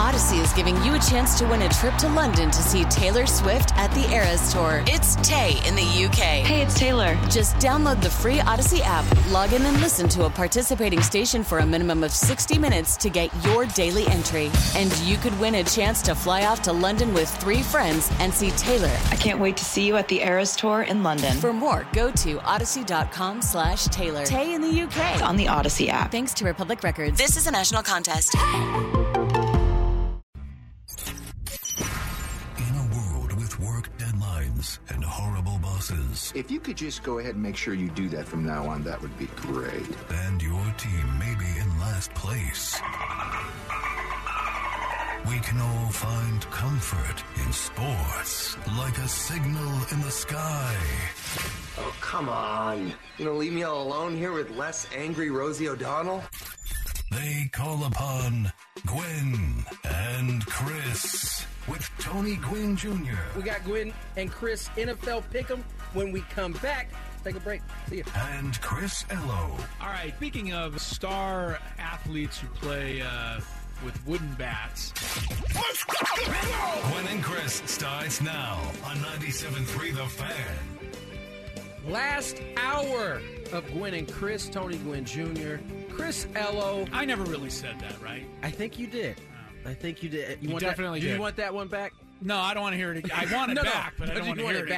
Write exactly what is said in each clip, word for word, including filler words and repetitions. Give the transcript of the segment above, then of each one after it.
Odyssey is giving you a chance to win a trip to London to see Taylor Swift at the Eras Tour. It's Tay in the U K. Hey, it's Taylor. Just download the free Odyssey app, log in and listen to a participating station for a minimum of sixty minutes to get your daily entry. And you could win a chance to fly off to London with three friends and see Taylor. I can't wait to see you at the Eras Tour in London. For more, go to odyssey.com slash Taylor. Tay in the U K. It's on the Odyssey app. Thanks to Republic Records. This is a national contest. Work deadlines and horrible bosses. If you could just go ahead and make sure you do that from now on, that would be great. And your team may be in last place. We can all find comfort in sports, like a signal in the sky. Oh, come on. You gonna leave me all alone here with less angry Rosie O'Donnell? They call upon Gwen and Chris with Tony Gwynn Junior We got Gwen and Chris N F L Pick'em. When we come back, take a break. See you. And Chris Ello. All right, speaking of star athletes who play uh, with wooden bats. Let's go! Gwen and Chris starts now on ninety-seven point three The Fan. Last hour of Gwen and Chris, Tony Gwynn Junior Chris Ello. I never really said that, right? I think you did. Oh. I think you did. You, you want definitely that, did. Do you want that one back? No, I don't want to hear it again. I want it no, back, no, but I don't want to hear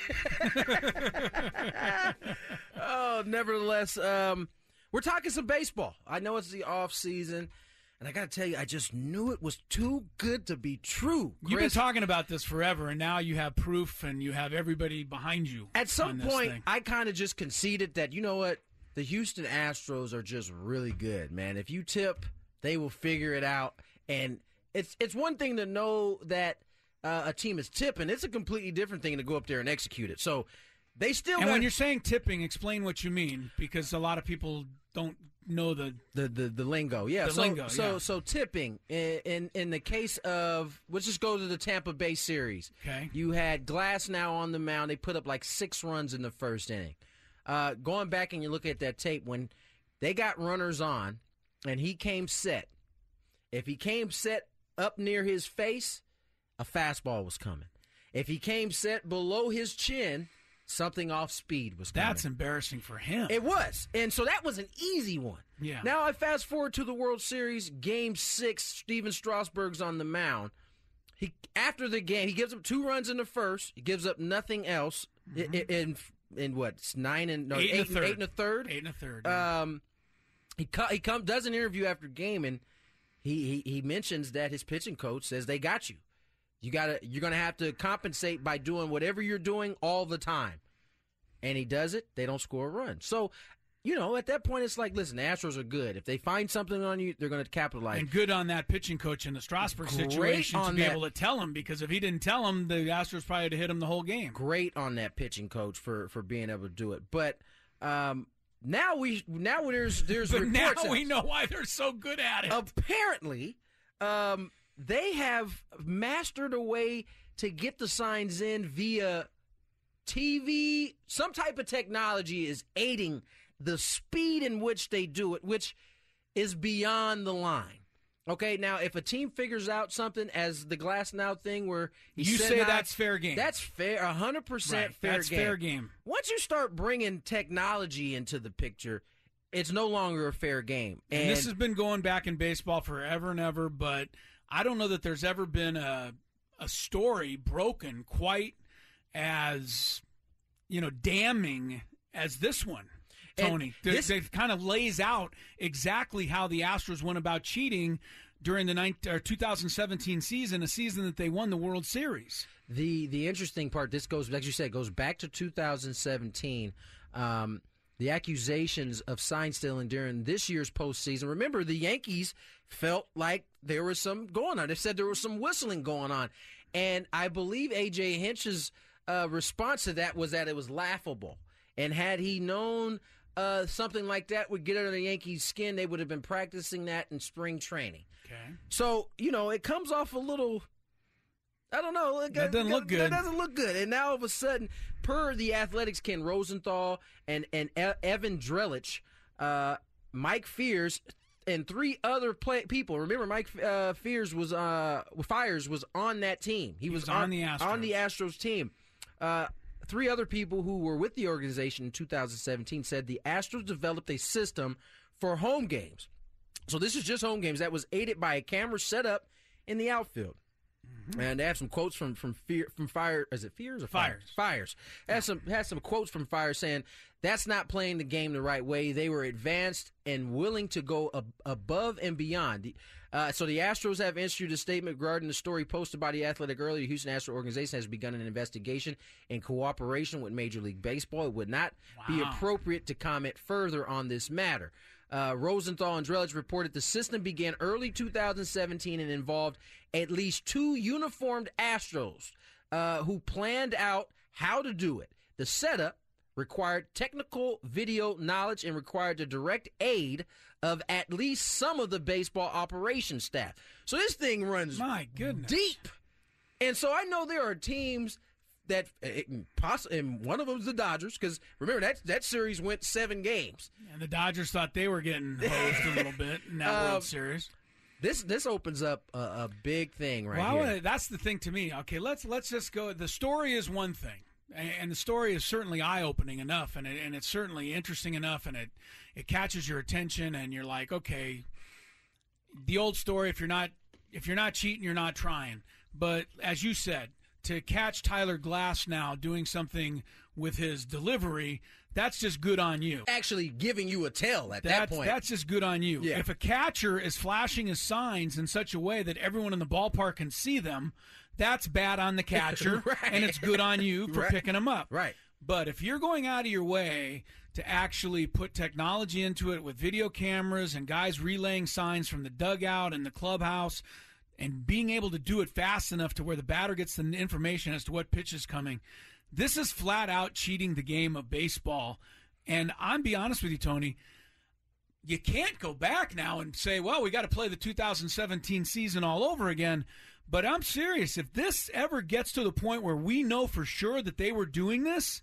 it, it back. Oh, nevertheless, um, we're talking some baseball. I know it's the off season, and I got to tell you, I just knew it was too good to be true. Chris. You've been talking about this forever, and now you have proof, and you have everybody behind you. At some point, thing. I kind of just conceded that, you know what, the Houston Astros are just really good, man. If you tip, they will figure it out, and it's it's one thing to know that uh, a team is tipping. It's a completely different thing to go up there and execute it. So they still. And got, when you're saying tipping, explain what you mean, because a lot of people don't know the the the, the lingo. Yeah, the so, lingo. So yeah. so tipping in, in in the case of, let's just go to the Tampa Bay series. Okay. You had Glass now on the mound. They put up like six runs in the first inning. Uh, going back and you look at that tape, when they got runners on and he came set, if he came set up near his face, a fastball was coming. If he came set below his chin, something off speed was coming. That's embarrassing for him. It was. And so that was an easy one. Yeah. Now I fast forward to the World Series, Game six, Steven Strasburg's on the mound. He After the game, he gives up two runs in the first. He gives up nothing else mm-hmm. in, in in what? It's nine and no, eight, eight, and, a eight and a third. Eight and a third. Yeah. Um, he co- he come does an interview after game, and he, he he mentions that his pitching coach says they got you. You gotta you're gonna have to compensate by doing whatever you're doing all the time. And he does it. They don't score a run. So, you know, at that point, it's like, listen, the Astros are good. If they find something on you, they're going to capitalize. And good on that pitching coach in the Strasburg Great situation to be that. able to tell him, because if he didn't tell him, the Astros probably would have hit him the whole game. Great on that pitching coach for, for being able to do it. But um, now we now there's there's but reports. now we know why they're so good at it. Apparently, um, they have mastered a way to get the signs in via T V. Some type of technology is aiding the speed in which they do it, which is beyond the line. Okay, now if a team figures out something, as the Glass Now thing where he you said say not, that's fair game. That's fair, one hundred percent right, fair that's game. fair game. Once you start bringing technology into the picture, it's no longer a fair game. And, and this has been going back in baseball forever and ever, but I don't know that there's ever been a a story broken quite as, you know, damning as this one. Tony, this, it kind of lays out exactly how the Astros went about cheating during the nineteen, or two thousand seventeen season, a season that they won the World Series. The the interesting part, this goes, like you said, goes back to two thousand seventeen. Um, the accusations of sign stealing during this year's postseason. Remember, the Yankees felt like there was some going on. They said there was some whistling going on. And I believe A J Hinch's uh, response to that was that it was laughable. And had he known Uh, something like that would get under the Yankees' skin, they would have been practicing that in spring training. Okay. So, you know, it comes off a little, I don't know. It, that doesn't it, look good. That doesn't look good. And now, all of a sudden, per the Athletics' Ken Rosenthal and, and e- Evan Drellich, uh, Mike Fears and three other play- people. Remember, Mike uh, Fears was uh, Fires was on that team. He, he was, was on, on the Astros. on the Astros team. Uh, three other people who were with the organization in two thousand seventeen said the Astros developed a system for home games. So this is just home games that was aided by a camera set up in the outfield. Mm-hmm. And they have some quotes from from fear from Fire. Is it Fears or Fires? Fires. Fires. Has some has some quotes from Fire saying that's not playing the game the right way. They were advanced and willing to go ab- above and beyond. Uh, so the Astros have issued a statement regarding the story posted by the Athletic earlier. The Houston Astros organization has begun an investigation in cooperation with Major League Baseball. It would not wow. be appropriate to comment further on this matter. Uh, Rosenthal and Drellich reported the system began early two thousand seventeen and involved at least two uniformed Astros uh, who planned out how to do it. The setup required technical video knowledge and required the direct aid of at least some of the baseball operations staff. So this thing runs My goodness. deep. And so I know there are teams that, and one of them is the Dodgers, because remember, that that series went seven games. And the Dodgers thought they were getting hosed a little bit in that uh, World Series. This this opens up a, a big thing right well, here. Wanna, that's the thing to me. Okay, let's let's just go. The story is one thing, and the story is certainly eye-opening enough, and it, and it's certainly interesting enough, and it it catches your attention, and you're like, okay, the old story. If you're not if you're not cheating, you're not trying. But as you said, to catch Tyler Glass now doing something with his delivery, that's just good on you. Actually giving you a tell at that's, that point. That's just good on you. Yeah. If a catcher is flashing his signs in such a way that everyone in the ballpark can see them, that's bad on the catcher, right. and it's good on you for right. picking them up. Right. But if you're going out of your way to actually put technology into it with video cameras and guys relaying signs from the dugout and the clubhouse and being able to do it fast enough to where the batter gets the information as to what pitch is coming, this is flat out cheating the game of baseball. And I'm be honest with you, Tony, you can't go back now and say, well, we got to play the two thousand seventeen season all over again. But I'm serious. If this ever gets to the point where we know for sure that they were doing this,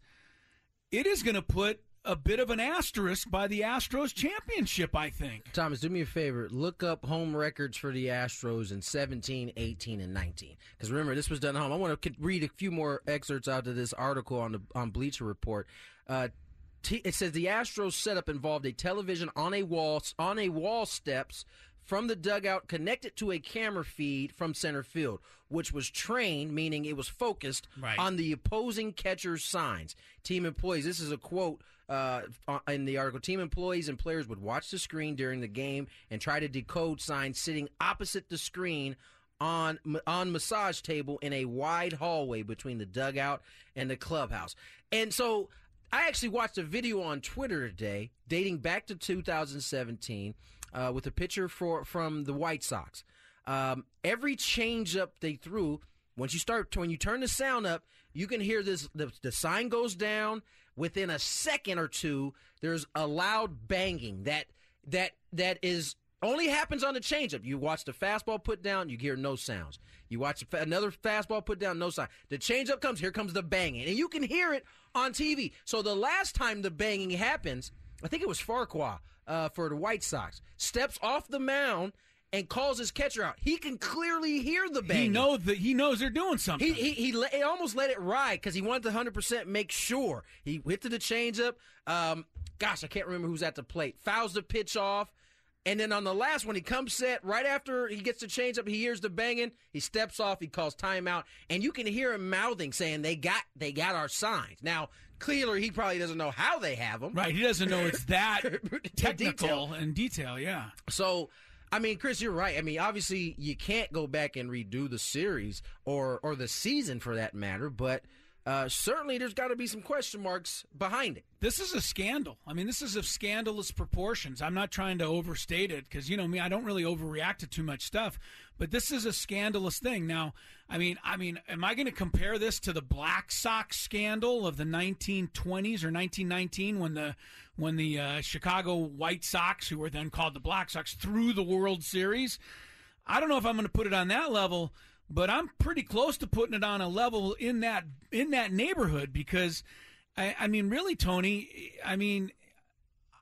it is going to put a bit of an asterisk by the Astros championship, I think. Thomas, do me a favor. Look up home records for the Astros in seventeen, eighteen, and nineteen. Because remember, this was done at home. I want to read a few more excerpts out of this article on the on Bleacher Report. Uh, t- it says the Astros setup involved a television on a wall on a wall steps from the dugout connected to a camera feed from center field, which was trained, meaning it was focused right. on the opposing catcher's signs. Team employees, this is a quote uh, in the article, team employees and players would watch the screen during the game and try to decode signs sitting opposite the screen on on massage table in a wide hallway between the dugout and the clubhouse. And so I actually watched a video on Twitter today dating back to two thousand seventeen uh, with a picture for from the White Sox. Um, every changeup they threw, once you start when you turn the sound up, you can hear this. The, the sign goes down. Within a second or two, there's a loud banging that that that is only happens on the changeup. You watch the fastball put down, you hear no sounds. You watch another fastball put down, no sound. The changeup comes, here comes the banging, and you can hear it on T V. So the last time the banging happens, I think it was Farquhar uh, for the White Sox, steps off the mound and calls his catcher out. He can clearly hear the banging. He knows that he knows they're doing something. He he he, le- he almost let it ride because he wanted to one hundred percent make sure. He hit to the changeup. Um, gosh, I can't remember who's at the plate. Fouls the pitch off. And then on the last one, he comes set. Right after he gets the changeup, he hears the banging. He steps off. He calls timeout. And you can hear him mouthing, saying, they got they got our signs. Now, clearly, he probably doesn't know how they have them. Right. He doesn't know it's that technical detail. and detail, yeah. So, I mean, Chris, you're right. I mean, obviously, you can't go back and redo the series or or the season for that matter, but uh, certainly there's got to be some question marks behind it. This is a scandal. I mean, this is of scandalous proportions. I'm not trying to overstate it because, you know me, I don't really overreact to too much stuff, but this is a scandalous thing. Now, I mean, I mean, am I going to compare this to the Black Sox scandal of the nineteen twenties or nineteen nineteen when the when the uh, Chicago White Sox, who were then called the Black Sox, threw the World Series? I don't know if I'm going to put it on that level, but I'm pretty close to putting it on a level in that in that neighborhood because, I, I mean, really, Tony, I mean,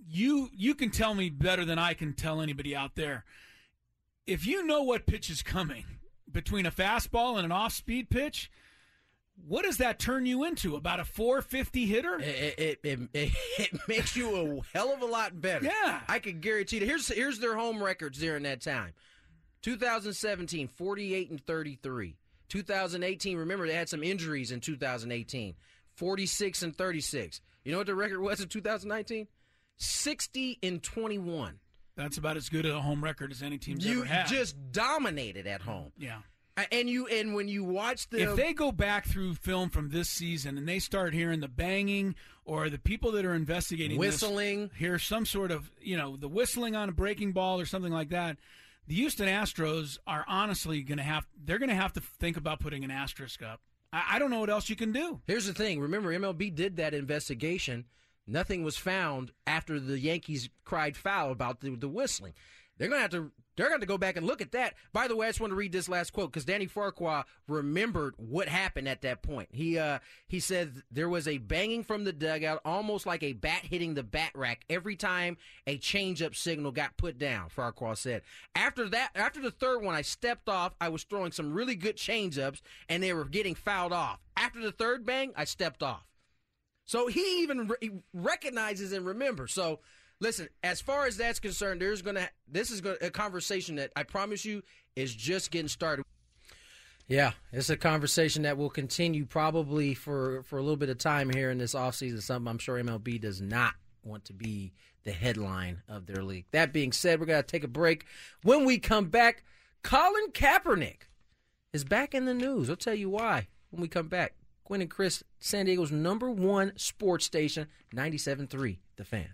you you can tell me better than I can tell anybody out there. If you know what pitch is coming between a fastball and an off-speed pitch, what does that turn you into? About a four fifty hitter? It, it, it, it, it makes you a hell of a lot better. Yeah. I can guarantee that. Here's, here's their home records during that time. two thousand seventeen, forty-eight and thirty-three. two thousand eighteen, remember they had some injuries in two thousand eighteen. forty-six and thirty-six. You know what the record was in two thousand nineteen? sixty and twenty-one. That's about as good a home record as any team's You ever had. just dominated at home. Yeah. And you and when you watch the If they go back through film from this season and they start hearing the banging or the people that are investigating whistling, this, hear some sort of, you know, the whistling on a breaking ball or something like that, the Houston Astros are honestly going to have they're going to have to think about putting an asterisk up. I, I don't know what else you can do. Here's the thing. Remember, M L B did that investigation. Nothing was found after the Yankees cried foul about the, the whistling. They're going to have to they're going to go back and look at that. By the way, I just want to read this last quote because Danny Farquhar remembered what happened at that point. He uh, he said there was a banging from the dugout, almost like a bat hitting the bat rack every time a changeup signal got put down, Farquhar said. After that, after the third one, I stepped off. I was throwing some really good changeups, and they were getting fouled off. After the third bang, I stepped off. So he even re- he recognizes and remembers. So listen, as far as that's concerned, there's gonna this is gonna, a conversation that I promise you is just getting started. Yeah, it's a conversation that will continue probably for, for a little bit of time here in this offseason. Something I'm sure M L B does not want to be the headline of their league. That being said, we're gonna take a break. When we come back, Colin Kaepernick is back in the news. I'll tell you why when we come back. Quinn and Chris, San Diego's number one sports station, ninety-seven point three, The Fan.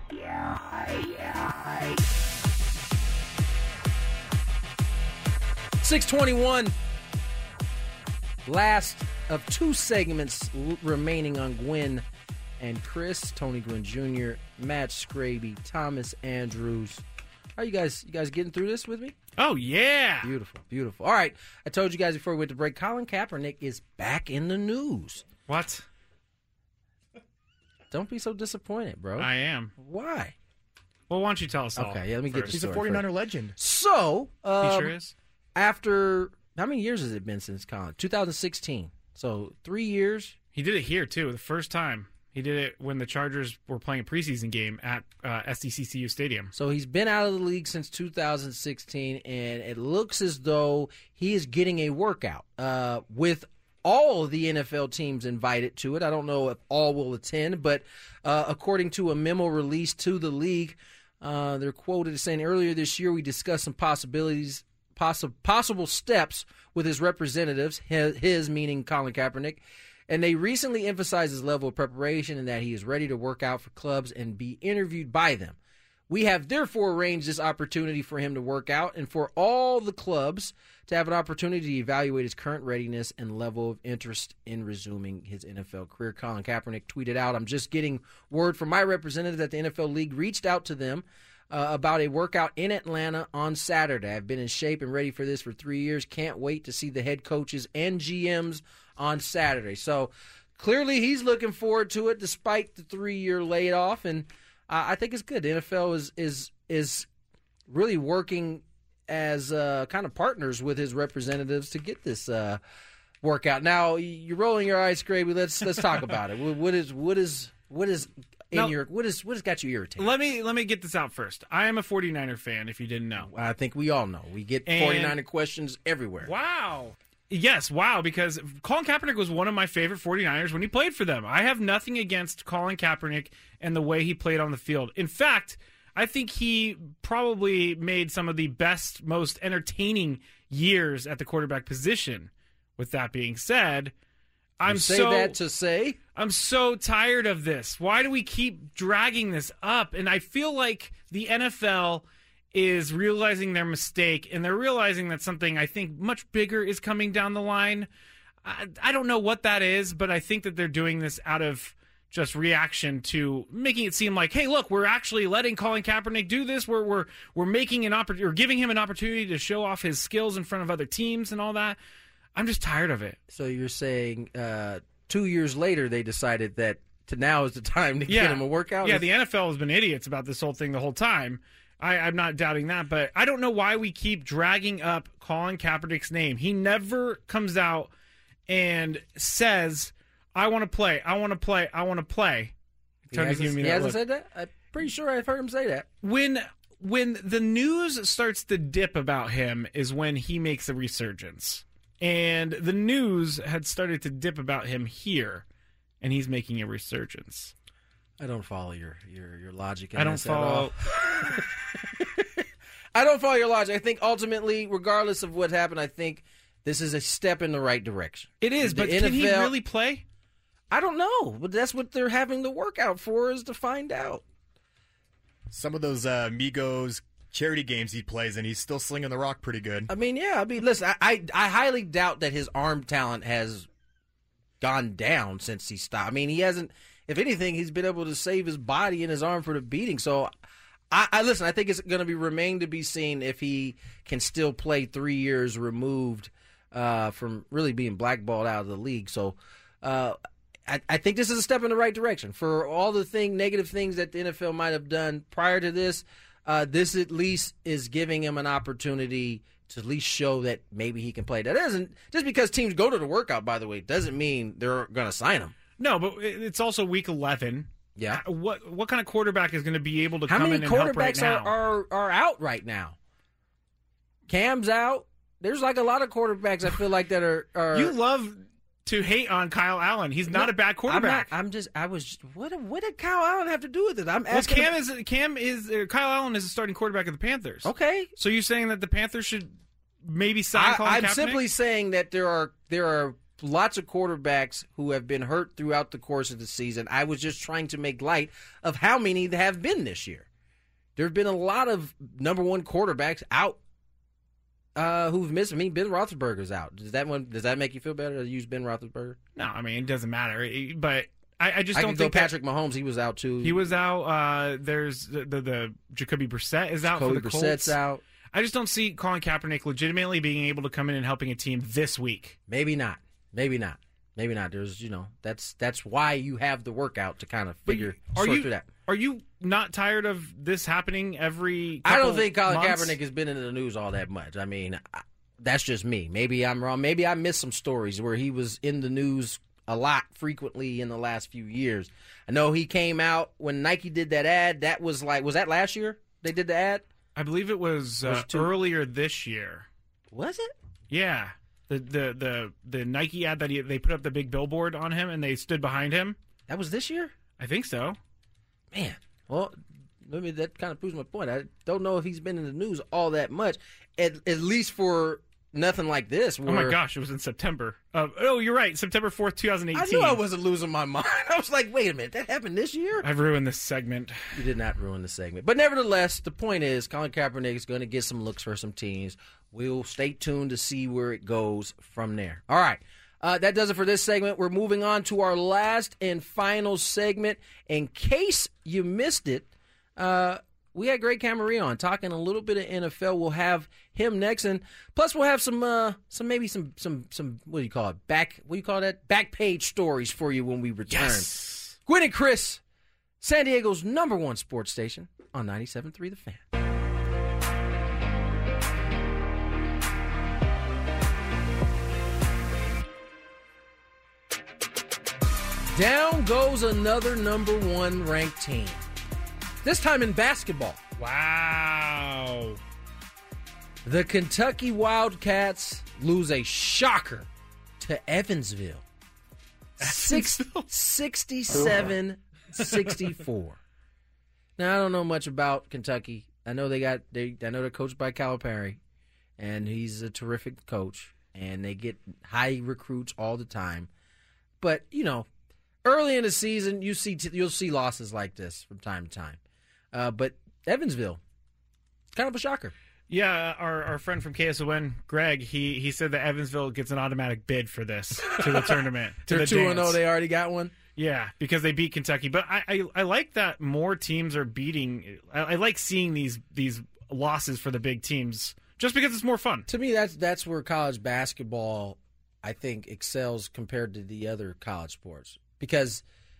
six twenty-one. Last of two segments l- remaining on Gwen and Chris. Tony Gwynn Junior, Matt Scraby, Thomas Andrews. Are you guys you guys getting through this with me? Oh, yeah. Beautiful, beautiful. All right. I told you guys before we went to break, Colin Kaepernick is back in the news. What? Don't be so disappointed, bro. I am. Why? Well, why don't you tell us all? Okay, yeah, let me get first. the He's a story forty-niner first. legend. So, um, He sure is. after, how many years has it been since Colin? two thousand sixteen. So, three years. He did it here, too, the first time. He did it when the Chargers were playing a preseason game at uh, S D C C U Stadium. So he's been out of the league since two thousand sixteen, and it looks as though he is getting a workout uh, with all of the N F L teams invited to it. I don't know if all will attend, but uh, according to a memo released to the league, uh, they're quoted as saying, earlier this year we discussed some possibilities, possi- possible steps with his representatives, his, his meaning Colin Kaepernick, and they recently emphasized his level of preparation and that he is ready to work out for clubs and be interviewed by them. We have therefore arranged this opportunity for him to work out and for all the clubs to have an opportunity to evaluate his current readiness and level of interest in resuming his N F L career. Colin Kaepernick tweeted out, I'm just getting word from my representative that the N F L League reached out to them uh, about a workout in Atlanta on Saturday. I've been in shape and ready for this for three years. Can't wait to see the head coaches and G Ms on Saturday. So clearly he's looking forward to it despite the three-year layoff, and uh, I think it's good. The N F L is is is really working as uh, kind of partners with his representatives to get this uh, workout. Now you're rolling your eyes, Scraby. Let's let's talk about it. What is what is what is in Now, your what is what has got you irritated? Let me let me get this out first. I am a forty-niner fan, if you didn't know. I think we all know. We get And- forty-niner questions everywhere. Wow. Yes, wow, because Colin Kaepernick was one of my favorite forty-niners when he played for them. I have nothing against Colin Kaepernick and the way he played on the field. In fact, I think he probably made some of the best, most entertaining years at the quarterback position. With that being said, I'm You say so that to say I'm so tired of this. Why do we keep dragging this up? And I feel like the N F L is realizing their mistake, and they're realizing that something I think much bigger is coming down the line. I, I don't know what that is, but I think that they're doing this out of just reaction to making it seem like, hey, look, we're actually letting Colin Kaepernick do this. We're we're we're making an oppor- or giving him an opportunity to show off his skills in front of other teams and all that. I'm just tired of it. So you're saying uh, two years later they decided that to now is the time to yeah. get him a workout. Yeah, the N F L has been idiots about this whole thing the whole time. I, I'm not doubting that, but I don't know why we keep dragging up Colin Kaepernick's name. He never comes out and says, I want to play, I want to play, I want to play. He hasn't, he hasn't said that? I'm pretty sure I've heard him say that. When when the news starts to dip about him is when he makes a resurgence. And the news had started to dip about him here, and he's making a resurgence. I don't follow your your, your logic. In I don't this follow. At all. I don't follow your logic. I think ultimately, regardless of what happened, I think this is a step in the right direction. It is, the but N F L, can he really play? I don't know, but that's what they're having the workout for, is to find out. Some of those uh, Migos charity games he plays in, he's still slinging the rock pretty good. I mean, yeah. I mean, listen, I, I, I highly doubt that his arm talent has gone down since he stopped. I mean, he hasn't. If anything, he's been able to save his body and his arm for the beating. So, I, I listen. I think it's going to be remain to be seen if he can still play three years removed uh, from really being blackballed out of the league. So, uh, I, I think this is a step in the right direction. For all the thing negative things that the N F L might have done prior to this, uh, this at least is giving him an opportunity to at least show that maybe he can play. That isn't just because teams go to the workout, by the way, doesn't mean they're going to sign him. No, but it's also week eleven. Yeah. What what kind of quarterback is going to be able to How come many in and help right quarterbacks now? are, are are out right now? Cam's out. There's like a lot of quarterbacks I feel like that are. are You love to hate on Kyle Allen. He's not No, a bad quarterback. I'm, not, I'm just. I was. What? What did Kyle Allen have to do with it? I'm well, asking. Cam is Cam is uh, Kyle Allen is the starting quarterback of the Panthers. Okay. So you're saying that the Panthers should maybe sign I, Colin I'm Kaepernick? simply saying that there are there are lots of quarterbacks who have been hurt throughout the course of the season. I was just trying to make light of how many there have been this year. There have been a lot of number one quarterbacks out uh, who've missed. I mean, Ben Roethlisberger's out. Does that one? Does that make you feel better to use Ben Roethlisberger? No, I mean it doesn't matter. But I, I just I don't could think go that- Patrick Mahomes. He was out too. He was out. Uh, there's the, the the Jacoby Brissett is out Jacoby for the Colts. Brissett's out. I just don't see Colin Kaepernick legitimately being able to come in and helping a team this week. Maybe not. Maybe not. Maybe not. There's, you know, that's that's why you have the workout to kind of figure Are sort you through that. are you not tired of this happening every? I don't couple think Colin months? Kaepernick has been in the news all that much. I mean, I, that's just me. Maybe I'm wrong. Maybe I missed some stories where he was in the news a lot frequently in the last few years. I know he came out when Nike did that ad. That was like, was that last year they did the ad? I believe it was, uh, Was it two- earlier this year. Was it? Yeah, the the the the Nike ad that he, they put up the big billboard on him and they stood behind him. That was this year? I think so. Man, well, maybe that kind of proves my point. I don't know if he's been in the news all that much, at, at least for nothing like this. Where, Oh my gosh, it was in September. Uh, oh, you're right, September fourth, twenty eighteen. I knew I wasn't losing my mind. I was like, wait a minute, that happened this year? I've ruined this segment. You did not ruin the segment. But nevertheless, the point is Colin Kaepernick is going to get some looks for some teams. We'll stay tuned to see where it goes from there. All right. Uh, that does it for this segment. We're moving on to our last and final segment. In case you missed it, uh, we had Greg Camarillo on talking a little bit of N F L. We'll have him next, and plus we'll have some, uh, some maybe some, some, some. What do you call it? Back. What do you call that? Back page stories for you when we return. Yes. Gwynn and Chris, San Diego's number one sports station on ninety-seven point three The Fan. Down goes another number one ranked team. This time in basketball. Wow. The Kentucky Wildcats lose a shocker to Evansville. Six, sixty-seven sixty-four. Now, I don't know much about Kentucky. I know they got they I know they're coached by Calipari, and he's a terrific coach, and they get high recruits all the time. But, you know, early in the season, you see you'll see losses like this from time to time. Uh, but Evansville, it's kind of a shocker. Yeah, our, our friend from K S O N, Greg, he he said that Evansville gets an automatic bid for this to the tournament. To They're the two and dance. oh, they already got one? Yeah, because they beat Kentucky. But I, I, I like that more teams are beating. I, I like seeing these these losses for the big teams just because it's more fun. To me, that's that's where college basketball, I think, excels compared to the other college sports. Because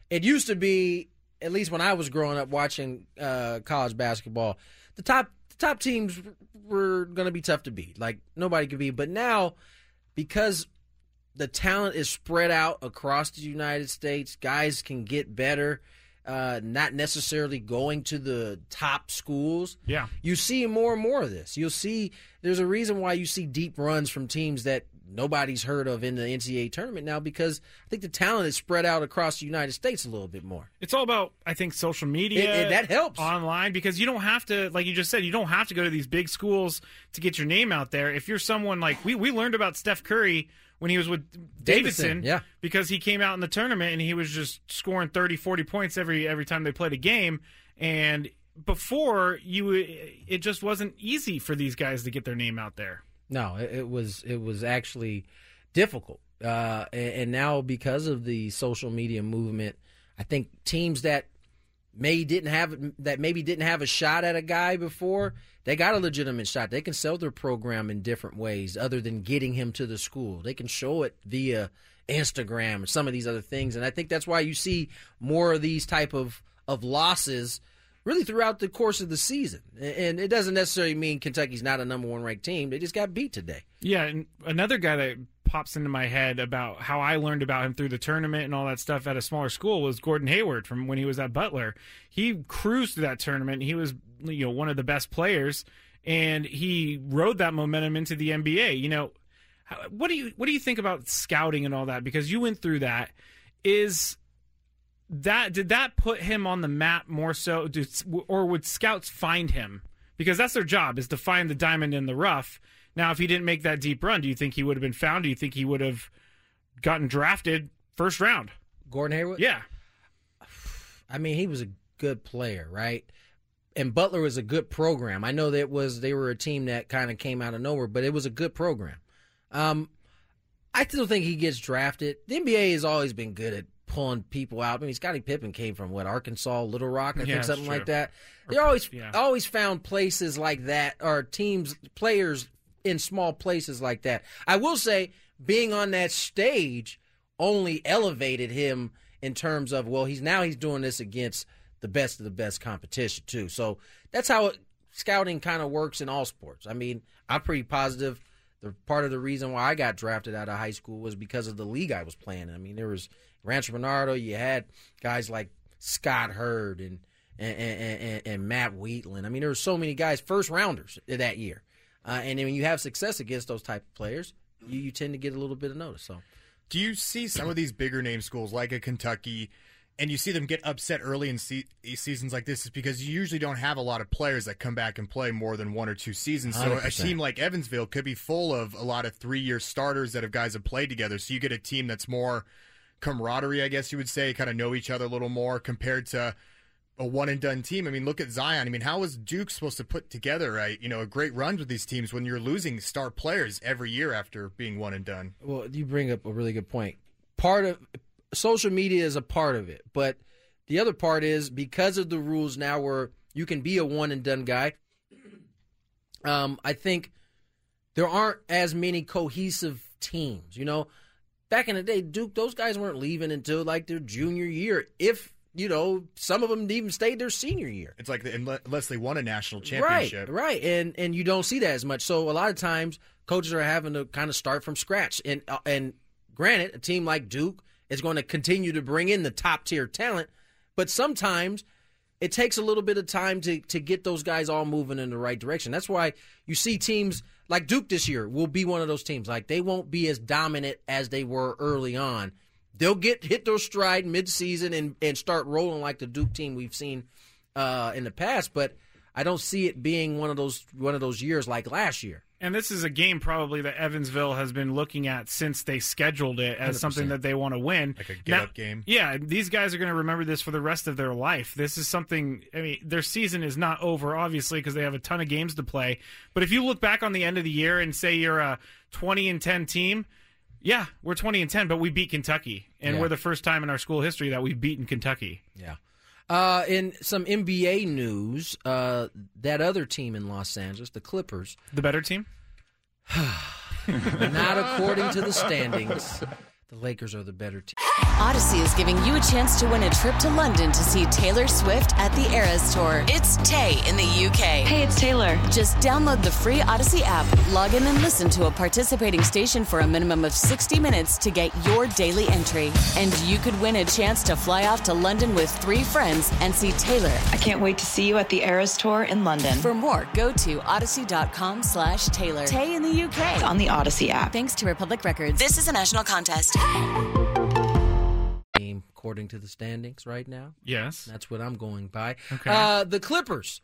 it used to be, at least when I was growing up watching uh, college basketball, the top the top teams were going to be tough to beat. Like, nobody could beat. But now, because the talent is spread out across the United States, guys can get better, uh, not necessarily going to the top schools. Yeah. You see more and more of this. You'll see, there's a reason why you see deep runs from teams that nobody's heard of in the N C double A tournament now, because I think the talent is spread out across the United States a little bit more. It's all about, I think, social media. It, it, that helps. Online, because you don't have to, like you just said, you don't have to go to these big schools to get your name out there. If you're someone like, we, we learned about Steph Curry when he was with Davidson, Davidson, yeah. because he came out in the tournament and he was just scoring thirty, forty points every every time they played a game. And before, you, it just wasn't easy for these guys to get their name out there. No, it, it was it was actually difficult, uh, and, and now because of the social media movement, I think teams that may didn't have that maybe didn't have a shot at a guy before, they got a legitimate shot. They can sell their program in different ways other than getting him to the school. They can show it via Instagram or some of these other things, and I think that's why you see more of these type of of losses really throughout the course of the season. And it doesn't necessarily mean Kentucky's not a number one ranked team. They just got beat today. Yeah, and another guy that pops into my head about how I learned about him through the tournament and all that stuff at a smaller school was Gordon Hayward from when he was at Butler. He cruised through that tournament. He was, you know, one of the best players, and he rode that momentum into the N B A. You know, what do you what do you think about scouting and all that? Because you went through that. Is That did that put him on the map more so, did, or would scouts find him? Because that's their job, is to find the diamond in the rough. Now, if he didn't make that deep run, do you think he would have been found? Do you think he would have gotten drafted first round? Gordon Hayward? Yeah. I mean, he was a good player, right? And Butler was a good program. I know that was they were a team that kind of came out of nowhere, but it was a good program. Um, I still think he gets drafted. The N B A has always been good at pulling people out. I mean, Scottie Pippen came from, what, Arkansas, Little Rock, I yeah, think, something true. like that. They always yeah. always found places like that, or teams, players in small places like that. I will say, being on that stage only elevated him in terms of, well, he's now he's doing this against the best of the best competition, too. So that's how it, scouting kind of works in all sports. I mean, I'm pretty positive the part of the reason why I got drafted out of high school was because of the league I was playing in. I mean, there was Rancho Bernardo, you had guys like Scott Hurd and and, and, and, and Matt Wheatland. I mean, there were so many guys, first rounders that year. Uh, and then when you have success against those type of players, you, you tend to get a little bit of notice. So, do you see some of these bigger name schools like a Kentucky, and you see them get upset early in se- seasons like this, is because you usually don't have a lot of players that come back and play more than one or two seasons. So one hundred percent. A team like Evansville could be full of a lot of three-year starters that have guys have played together. So you get a team that's more camaraderie, I guess you would say, kind of know each other a little more compared to a one-and-done team. I mean, look at Zion. I mean, how is Duke supposed to put together a, you know, a great run with these teams when you're losing star players every year after being one-and-done? Well, you bring up a really good point. Part of social media is a part of it, but the other part is because of the rules now where you can be a one-and-done guy, um, I think there aren't as many cohesive teams. You know, back in the day, Duke, those guys weren't leaving until like their junior year, if you know, some of them even stayed their senior year. It's like the, unless they won a national championship. Right, right. And and you don't see that as much. So a lot of times coaches are having to kind of start from scratch. And uh, and granted, a team like Duke is going to continue to bring in the top-tier talent, but sometimes it takes a little bit of time to, to get those guys all moving in the right direction. That's why you see teams like Duke this year will be one of those teams. Like, they won't be as dominant as they were early on. They'll get hit their stride mid-season and, and start rolling like the Duke team we've seen uh, in the past, but I don't see it being one of those one of those years like last year. And this is a game probably that Evansville has been looking at since they scheduled it as one hundred percent something that they want to win. Like a get-up game. Yeah, these guys are going to remember this for the rest of their life. This is something, I mean, their season is not over, obviously, because they have a ton of games to play. But if you look back on the end of the year and say you're a twenty and ten team, yeah, we're twenty and ten, but we beat Kentucky. And yeah. we're the first time in our school history that we've beaten Kentucky. Yeah. Uh, in some N B A news, uh, that other team in Los Angeles, the Clippers. The better team? Not according to the standings. The Lakers are the better team. Odyssey is giving you a chance to win a trip to London to see Taylor Swift at the Eras Tour. It's Tay in the U K. Hey, it's Taylor. Just download the free Odyssey app, log in and listen to a participating station for a minimum of sixty minutes to get your daily entry. And you could win a chance to fly off to London with three friends and see Taylor. I can't wait to see you at the Eras Tour in London. For more, go to odyssey.com slash Taylor. Tay in the U K. It's on the Odyssey app. Thanks to Republic Records. This is a national contest. According to the standings right now. Yes. That's what I'm going by. Okay. Uh, the Clippers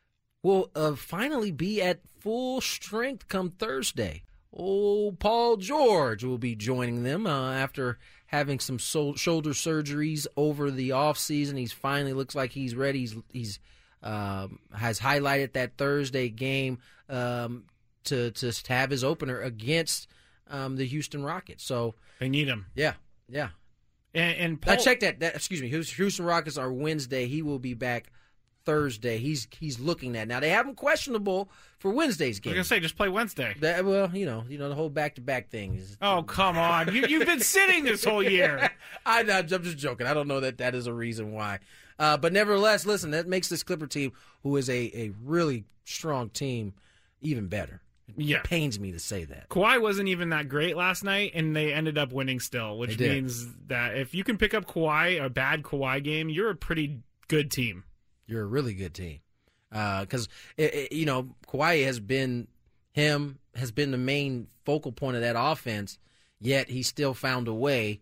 will uh, finally be at full strength come Thursday. Oh, Paul George will be joining them uh, after having some so- shoulder surgeries over the offseason. He's finally looks like he's ready. He's, he's um, has highlighted that Thursday game um, to, to have his opener against um, the Houston Rockets. So they need him. Yeah, yeah. And, and Paul, I checked that, that. Excuse me. Houston Rockets are Wednesday. He will be back Thursday. He's he's looking at now. They have him questionable for Wednesday's game. I was gonna say just play Wednesday. That, well, you know, you know the whole back to back thing is. Oh come on! You you've been sitting this whole year. I, I'm just joking. I don't know that that is a reason why. Uh, but nevertheless, listen, that makes this Clipper team, who is a, a really strong team, even better. Yeah. It pains me to say that. Kawhi wasn't even that great last night, and they ended up winning still, which means that if you can pick up Kawhi, a bad Kawhi game, you're a pretty good team. You're a really good team. Because, uh, you know, Kawhi has been, him, has been the main focal point of that offense, yet he still found a way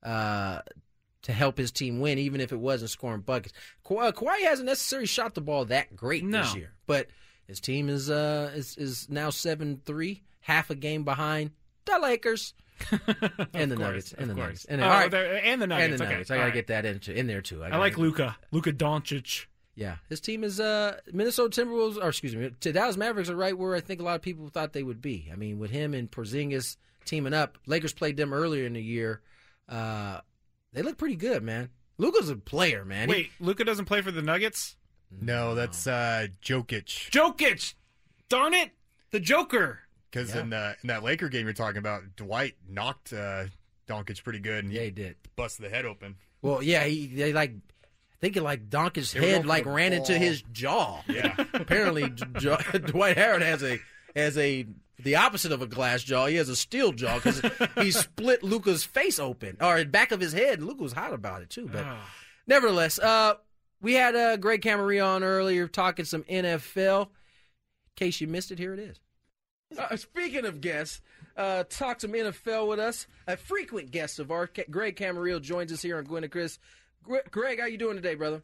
uh, to help his team win, even if it wasn't scoring buckets. Kawhi, Kawhi hasn't necessarily shot the ball that great no. this year, but his team is uh is, is now seven three, half a game behind the Lakers and the course, Nuggets and the course. Nuggets and, oh, all right. and the Nuggets. And the okay. Nuggets. I gotta right. get that in, in there too. I, I like Luka. Luka Doncic. Yeah, his team is uh Minnesota Timberwolves, or excuse me, Dallas Mavericks are right where I think a lot of people thought they would be. I mean, with him and Porzingis teaming up, Lakers played them earlier in the year. Uh, they look pretty good, man. Luka's a player, man. Wait, he, Luka doesn't play for the Nuggets? No, that's uh, Jokic. Jokic. Darn it, the Joker. Because yeah. in, uh, in that Laker game you're talking about, Dwight knocked uh, Doncic pretty good. And yeah, he did. Busted the head open. Well, yeah, he they like I think it like Doncic's head like ran ball. into his jaw. Yeah. Apparently, J- Dwight Howard has a has a the opposite of a glass jaw. He has a steel jaw because he split Luka's face open or back of his head. And Luka was hot about it too. But oh. nevertheless, uh, we had uh, Greg Camarillo on earlier talking some N F L. In case you missed it, here it is. Uh, speaking of guests, uh, talk some N F L with us. A frequent guest of ours, Greg Camarillo, joins us here on Gwen and Chris. Greg, how you doing today, brother?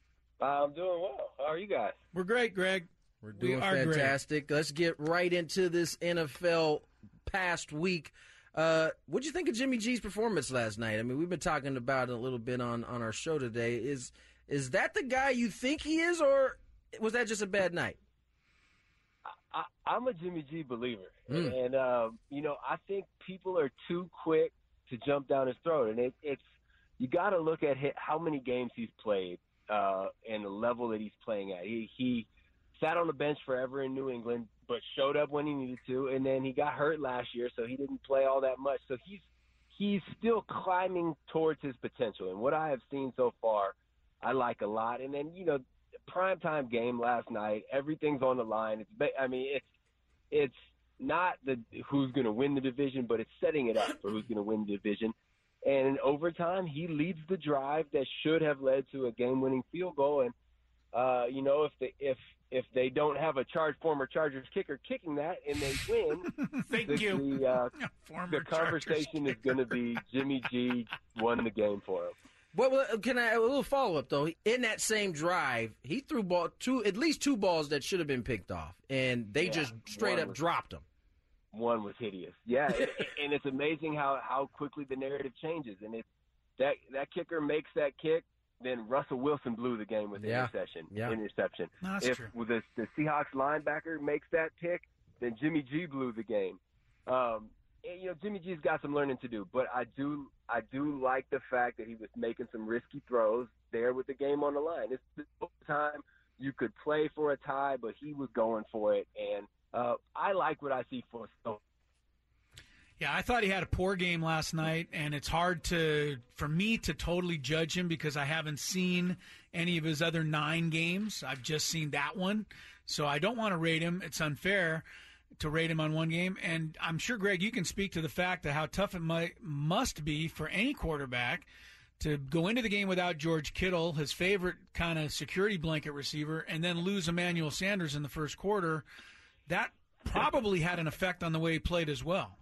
I'm doing well. How are you guys? We're great, Greg. We're doing we are fantastic. Great. Let's get right into this N F L past week. Uh, what'd you think of Jimmy G's performance last night? I mean, we've been talking about it a little bit on, on our show today. Is is that the guy you think he is, or was that just a bad night? I, I'm a Jimmy G believer, mm. and um, you know I think people are too quick to jump down his throat, and it, it's you got to look at how many games he's played uh, and the level that he's playing at. He, he sat on the bench forever in New England, but showed up when he needed to, and then he got hurt last year, so he didn't play all that much. So he's he's still climbing towards his potential, and what I have seen so far, I like a lot. And then you know. Primetime game last night. Everything's on the line. It's, I mean, it's it's not the who's going to win the division, but it's setting it up for who's going to win the division. And in overtime, he leads the drive that should have led to a game-winning field goal. And uh, you know, if they if if they don't have a charge former Chargers kicker kicking that and they win, thank the, you. The, uh, former the conversation Chargers is going to be Jimmy G won the game for him. Well, can I a little follow up though? In that same drive, he threw ball two, at least two balls that should have been picked off, and they yeah, just straight up was, dropped them. One was hideous. Yeah, and, and it's amazing how, how quickly the narrative changes. And it's that that kicker makes that kick, then Russell Wilson blew the game with yeah. interception. Yeah. Interception. No, that's if true. the, the Seahawks linebacker makes that pick, then Jimmy G blew the game. Um, and, you know, Jimmy G's got some learning to do, but I do I do like the fact that he was making some risky throws there with the game on the line. It's the time you could play for a tie, but he was going for it, and uh, I like what I see for Stone. Yeah, I thought he had a poor game last night, and it's hard to for me to totally judge him because I haven't seen any of his other nine games. I've just seen that one, so I don't want to rate him. It's unfair to rate him on one game, and I'm sure, Greg, you can speak to the fact of how tough it might, must be for any quarterback to go into the game without George Kittle, his favorite kind of security blanket receiver, and then lose Emmanuel Sanders in the first quarter. That probably had an effect on the way he played as well.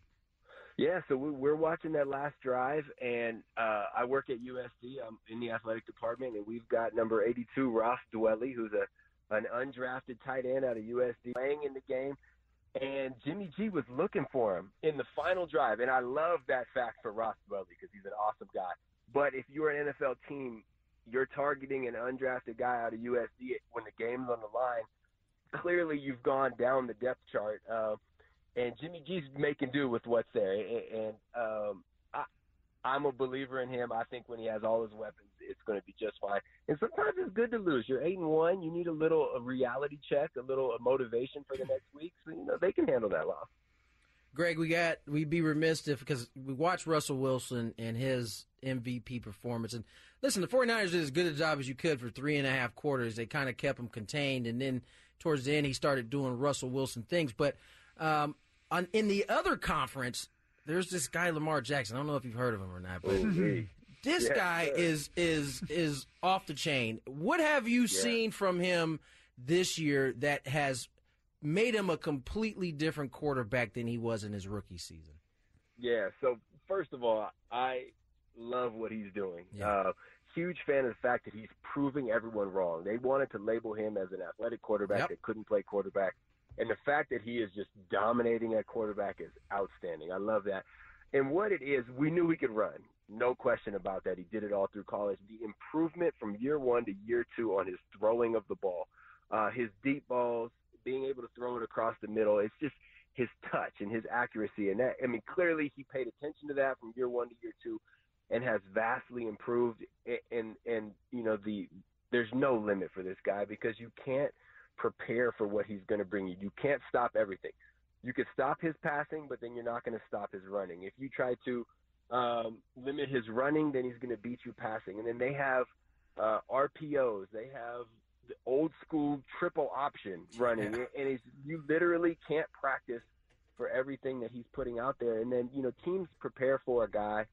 Yeah, so we're watching that last drive, and uh, I work at U S D. I'm in the athletic department, and we've got number eighty-two, Ross Dwelley, who's a an undrafted tight end out of U S D, playing in the game. And Jimmy G was looking for him in the final drive, and I love that fact for Ross Dwelley because he's an awesome guy. But if you're an N F L team, you're targeting an undrafted guy out of U S D when the game's on the line. Clearly, you've gone down the depth chart. Uh, And Jimmy G's making do with what's there. And um, I, I'm a believer in him. I think when he has all his weapons, it's going to be just fine. And sometimes it's good to lose. You're eight and one. You need a little a reality check, a little a motivation for the next week. So, you know, they can handle that loss. Greg, we got we'd be remiss if because we watched Russell Wilson and his M V P performance. And listen, the 49ers did as good a job as you could for three and a half quarters. They kind of kept him contained. And then towards the end, he started doing Russell Wilson things. But um, On, in the other conference, there's this guy Lamar Jackson. I don't know if you've heard of him or not, but Ooh, this yeah, guy sure. is is is off the chain. What have you Yeah. seen from him this year that has made him a completely different quarterback than he was in his rookie season? Yeah, so first of all, I love what he's doing. Yeah. Uh, huge fan of the fact that he's proving everyone wrong. They wanted to label him as an athletic quarterback Yep. that couldn't play quarterback. And the fact that he is just dominating at quarterback is outstanding. I love that. And what it is, we knew he could run. No question about that. He did it all through college. The improvement from year one to year two on his throwing of the ball, uh, his deep balls, being able to throw it across the middle, it's just his touch and his accuracy. And that, I mean, clearly he paid attention to that from year one to year two and has vastly improved. And, and, and you know, the there's no limit for this guy because you can't prepare for what he's going to bring you. You can't stop everything. You could stop his passing, but then you're not going to stop his running. If you try to um, limit his running, then he's going to beat you passing. And then they have uh, R P Os. They have the old school triple option running. Yeah. And it's, you literally can't practice for everything that he's putting out there. And then, you know, teams prepare for a guy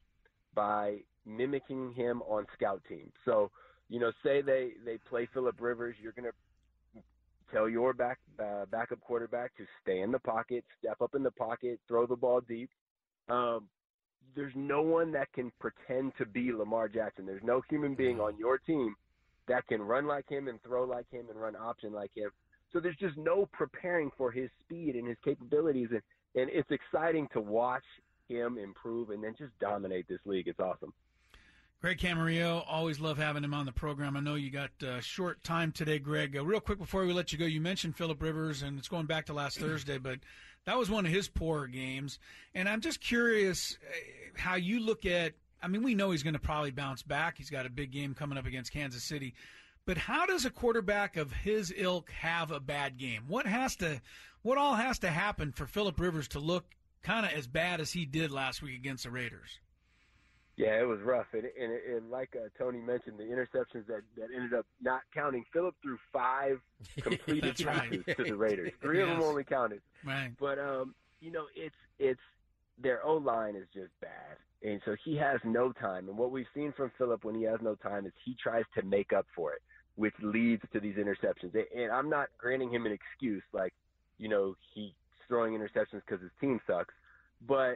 by mimicking him on scout teams. So, you know, say they, they play Phillip Rivers, you're going to tell your back uh, backup quarterback to stay in the pocket, step up in the pocket, throw the ball deep. Um, there's no one that can pretend to be Lamar Jackson. There's no human being on your team that can run like him and throw like him and run option like him. So there's just no preparing for his speed and his capabilities. And, and it's exciting to watch him improve and then just dominate this league. It's awesome. Greg Camarillo, always love having him on the program. I know you got uh, short time today, Greg. Uh, real quick before we let you go, you mentioned Phillip Rivers, and it's going back to last Thursday, but that was one of his poor games. And I'm just curious uh, how you look at – I mean, we know he's going to probably bounce back. He's got a big game coming up against Kansas City. But how does a quarterback of his ilk have a bad game? What has to – what all has to happen for Phillip Rivers to look kind of as bad as he did last week against the Raiders? Yeah, it was rough. And, and, and like uh, Tony mentioned, the interceptions that, that ended up not counting. Phillip threw five completed passes right. to the Raiders. Three yes. of them only counted. Right. But, um, you know, it's it's their O-line is just bad. And so he has no time. And what we've seen from Phillip when he has no time is he tries to make up for it, which leads to these interceptions. And I'm not granting him an excuse like, you know, he's throwing interceptions because his team sucks. But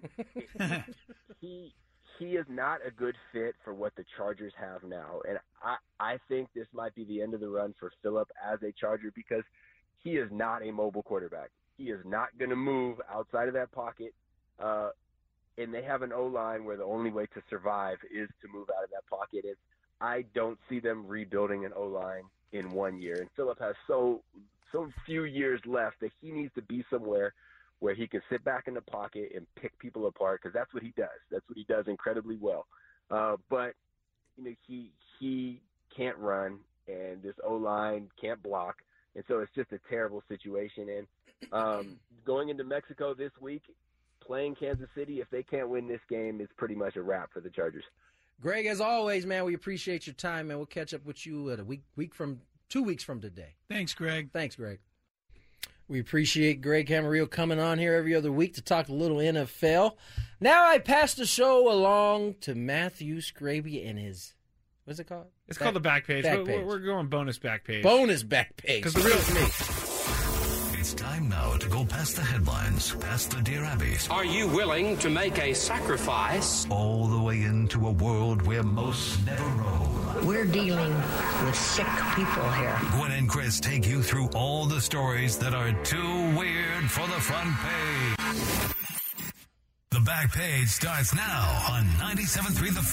he – he is not a good fit for what the Chargers have now. And I, I think this might be the end of the run for Phillip as a Charger because he is not a mobile quarterback. He is not going to move outside of that pocket. Uh, and they have an O-line where the only way to survive is to move out of that pocket. And I don't see them rebuilding an O-line in one year. And Phillip has so, so few years left that he needs to be somewhere where he can sit back in the pocket and pick people apart because that's what he does. That's what he does incredibly well. Uh, but, you know, he he can't run, and this O-line can't block, and so it's just a terrible situation. And um, going into Mexico this week, playing Kansas City. If they can't win this game, it's pretty much a wrap for the Chargers. Greg, as always, man, we appreciate your time, and we'll catch up with you at a week, week from two weeks from today. Thanks, Greg. Thanks, Greg. We appreciate Greg Camarillo coming on here every other week to talk a little N F L. Now I pass the show along to Matthew Scraby and his, what's it called? It's back, called the back page. back we're, page. We're going bonus back page. Bonus back page. Because the real me. It's time now to go past the headlines, past the Dear Abbeys. Are you willing to make a sacrifice? All the way into a world where most never roam. We're dealing with sick people here. Gwen and Chris take you through all the stories that are too weird for the front page. The back page starts now on ninety-seven point three The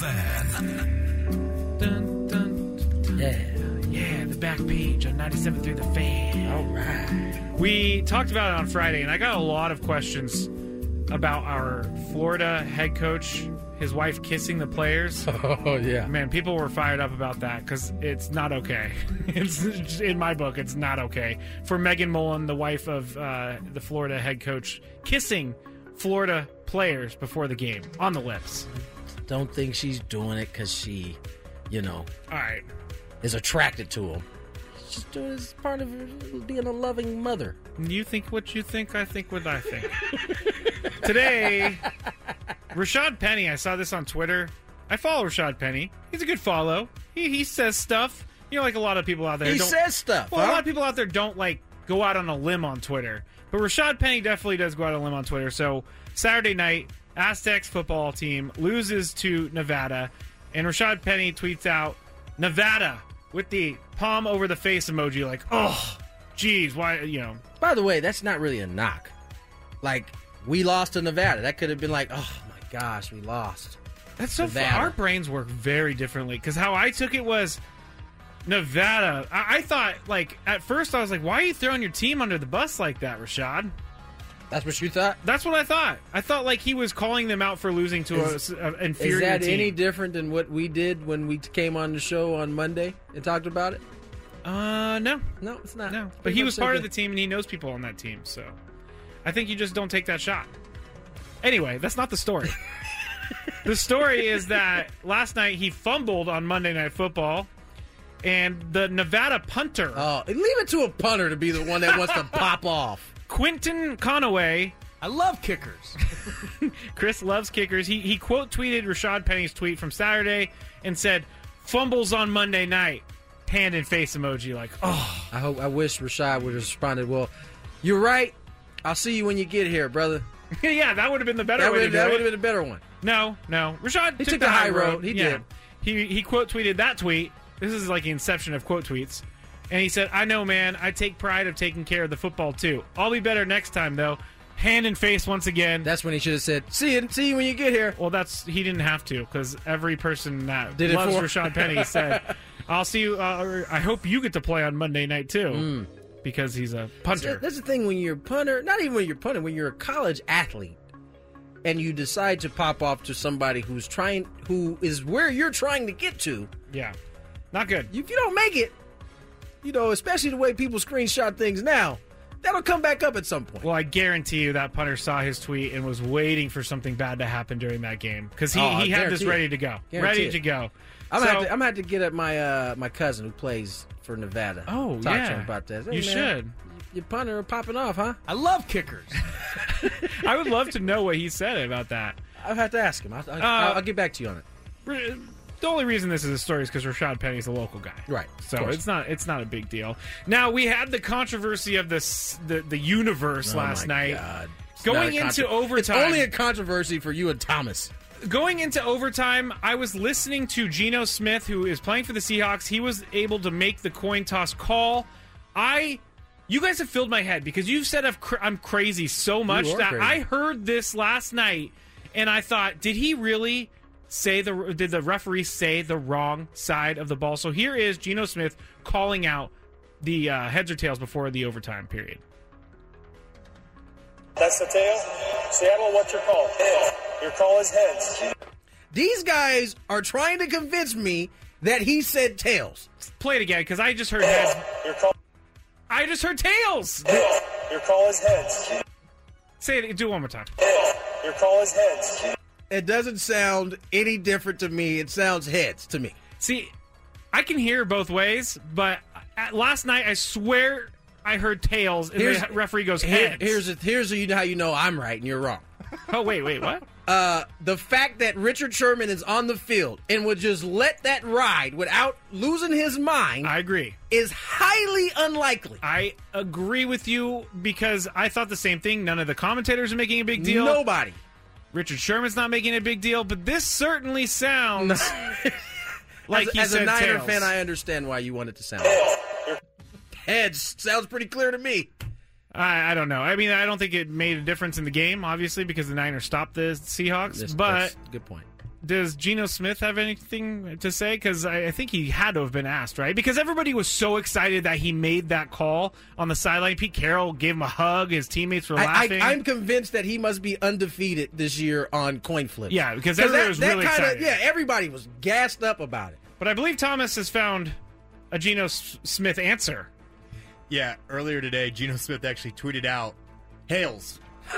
Fan. Dun, dun, yeah. Yeah, the back page on ninety-seven point three The Fan. All right. We talked about it on Friday, and I got a lot of questions about our Florida head coach, his wife kissing the players. Oh, yeah. Man, people were fired up about that because it's not okay. It's in my book, it's not okay. For Megan Mullen, the wife of uh, the Florida head coach, kissing Florida players before the game on the lips. Don't think she's doing it because she, you know, all right, is attracted to him. She's doing it as part of her being a loving mother. You think what you think, I think what I think. Today, Rashad Penny, I saw this on Twitter. I follow Rashad Penny. He's a good follow. He he says stuff. You know, like a lot of people out there. He don't, says stuff. Well, huh? a lot of people out there don't, like, go out on a limb on Twitter. But Rashad Penny definitely does go out on a limb on Twitter. So, Saturday night, Aztecs football team loses to Nevada. And Rashad Penny tweets out, Nevada, with the palm over the face emoji, like, oh, geez, why, you know. By the way, that's not really a knock. Like, we lost to Nevada. That could have been like, oh, my gosh, we lost. That's so fun. Nevada. Our brains work very differently. Because how I took it was, Nevada, I-, I thought, like, at first I was like, why are you throwing your team under the bus like that, Rashad? That's what you thought? That's what I thought. I thought, like, he was calling them out for losing to Is- an inferior Is that team. any different than what we did when we came on the show on Monday and talked about it? Uh, no. No, it's not. No. But Pretty he much was same part of thing. the team, and he knows people on that team, so I think you just don't take that shot. Anyway, that's not the story. The story is that last night he fumbled on Monday Night Football, and the Nevada punter... Oh, leave it to a punter to be the one that wants to pop off. Quentin Conaway. I love kickers. Chris loves kickers. He he quote tweeted Rashad Penny's tweet from Saturday and said, "Fumbles on Monday night." Hand and face emoji, like, oh. I hope. I wish Rashad would have responded. Well, you're right. I'll see you when you get here, brother. Yeah, that would have been the better that way would, to do that it. would have been a better one. No, no. Rashad He took, took the the high high road. road. He yeah. did. He he quote tweeted that tweet. This is like the inception of quote tweets. And he said, I know, man. I take pride of taking care of the football, too. I'll be better next time, though. Hand and face once again. That's when he should have said, see you, see you when you get here. Well, that's he didn't have to, because every person that Did it loves for- Rashad Penny said, I'll see you, uh, or I hope you get to play on Monday night, too, Mm. because he's a punter. That's the thing when you're a punter, not even when you're punter, when you're a college athlete and you decide to pop off to somebody who's trying, who is where you're trying to get to. Yeah. Not good. If you don't make it, you know, especially the way people screenshot things now, that'll come back up at some point. Well, I guarantee you that punter saw his tweet and was waiting for something bad to happen during that game, because he, Oh, I he had this guarantee ready it. to go. Guarantee ready it. to go. I'm So- gonna have to, I'm gonna have to get at my uh, my cousin who plays for Nevada. Oh, Talk yeah. to him about that. Hey, You man, should. Your punter are popping off, huh? I love kickers. I would love to know what he said about that. I'll have to ask him. I'll, I'll, Uh, I'll, I'll get back to you on it. R- The only reason this is a story is because Rashad Penny's a local guy, Right. So course. it's not it's not a big deal. Now we had the controversy of this the the universe Oh, last my night. God. It's Going not a into contro- overtime, It's only a controversy for you and Thomas. Going into overtime, I was listening to Geno Smith, who is playing for the Seahawks. He was able to make the coin toss call. I, you guys have filled my head because you've said I've cr- I'm crazy so much are that crazy. I heard this last night, and I thought, did he really say the? Did the referee say the wrong side of the ball? So here is Geno Smith calling out the uh, heads or tails before the overtime period. That's the tail. Seattle, what's your call? Tail. Your call is heads. These guys are trying to convince me that he said tails. Play it again, because I just heard heads. Your call. I just heard tails. Tail. Your call is heads. Say it. Do it one more time. Tail. Your call is heads. It doesn't sound any different to me. It sounds heads to me. See, I can hear both ways, but at, last night I swear I heard tails, and Here's- the referee goes Here- heads. here's here's how you know I'm right and you're wrong. Oh, wait, wait, what? Uh, the fact that Richard Sherman is on the field and would just let that ride without losing his mind. I agree. Is highly unlikely. I agree with you because I thought the same thing. None of the commentators are making a big deal. Nobody. Richard Sherman's not making a big deal, but this certainly sounds like as, he as said a Niner tails. fan, I understand why you want it to sound. Heads sounds pretty clear to me. I, I don't know. I mean, I don't think it made a difference in the game, obviously, because the Niners stopped the Seahawks. This- but that's a good point. does Geno Smith have anything to say? Because I, I think he had to have been asked, right? Because everybody was so excited that he made that call on the sideline. Pete Carroll gave him a hug. His teammates were I, laughing. I, I'm convinced that he must be undefeated this year on coin flips. Yeah, because everybody that, was that really kinda, excited. Yeah, everybody was gassed up about it. But I believe Thomas has found a Geno S- Smith answer. Yeah, earlier today, Geno Smith actually tweeted out, "Hails."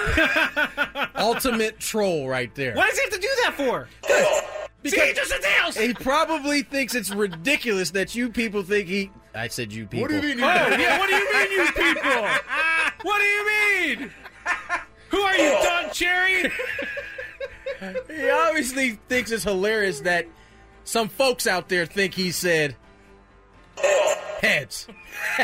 Ultimate troll right there. Why does he have to do that for? Because See, he just said tails. he probably thinks it's ridiculous that you people think he. I said you people. What do you mean? You Oh, yeah, what do you mean, you people? What do you mean? Who are you, Don Cherry? He obviously thinks it's hilarious that some folks out there think he said heads.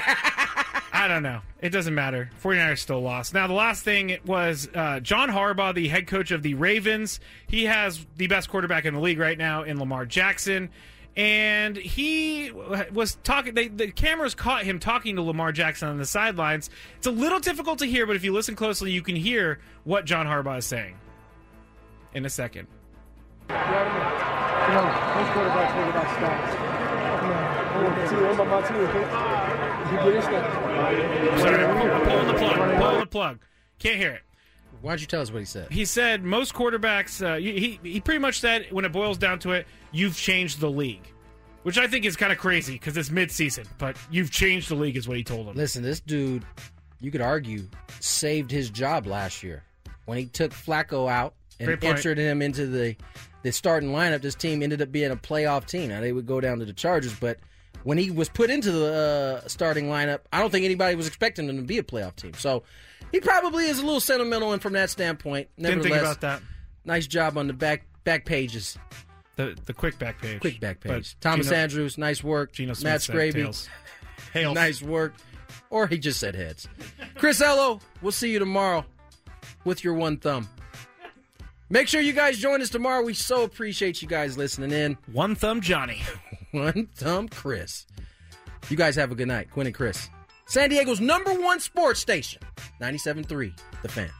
I don't know. It doesn't matter. 49ers still lost. Now, the last thing was uh, John Harbaugh, the head coach of the Ravens. He has the best quarterback in the league right now in Lamar Jackson. And he was talking, they, the cameras caught him talking to Lamar Jackson on the sidelines. It's a little difficult to hear, but if you listen closely, you can hear what John Harbaugh is saying in a second. You know, most quarterbacks think about stats. You know, the team, what about my team? You get this stuff. Sorry, I'm pulling the plug. Pulling the plug. Can't hear it. Why don't you tell us what he said? He said most quarterbacks, uh, he, he pretty much said, when it boils down to it, you've changed the league. Which I think is kind of crazy because it's midseason, but you've changed the league is what he told him. Listen, this dude, you could argue, saved his job last year. When he took Flacco out and Great point. entered him into the, the starting lineup, this team ended up being a playoff team. Now, they would go down to the Chargers, but when he was put into the uh, starting lineup, I don't think anybody was expecting him to be a playoff team. So he probably is a little sentimental, and from that standpoint, Didn't think nevertheless, about that. nice job on the back back pages. The the quick back page. Quick back page. But Thomas Geno- Andrews, nice work. Geno Smith Matt said Scraby, tails. Hails. nice work. Or he just said heads. Chris Ello, we'll see you tomorrow with your one thumb. Make sure you guys join us tomorrow. We so appreciate you guys listening in. One thumb Johnny. One thumb Chris. You guys have a good night. Quinn and Chris. San Diego's number one sports station. ninety-seven point three, The Fan.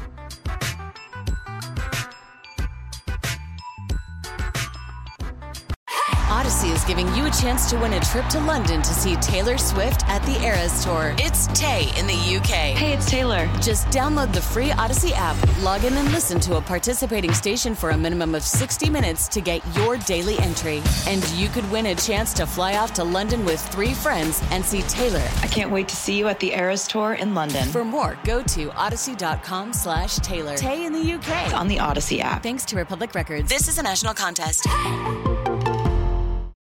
Odyssey is giving you a chance to win a trip to London to see Taylor Swift at the Eras Tour. It's Tay in the U K. Hey, it's Taylor. Just download the free Odyssey app, log in and listen to a participating station for a minimum of sixty minutes to get your daily entry. And you could win a chance to fly off to London with three friends and see Taylor. I can't wait to see you at the Eras Tour in London. For more, go to odyssey.com slash Taylor. Tay in the U K. On the Odyssey app. Thanks to Republic Records. This is a national contest.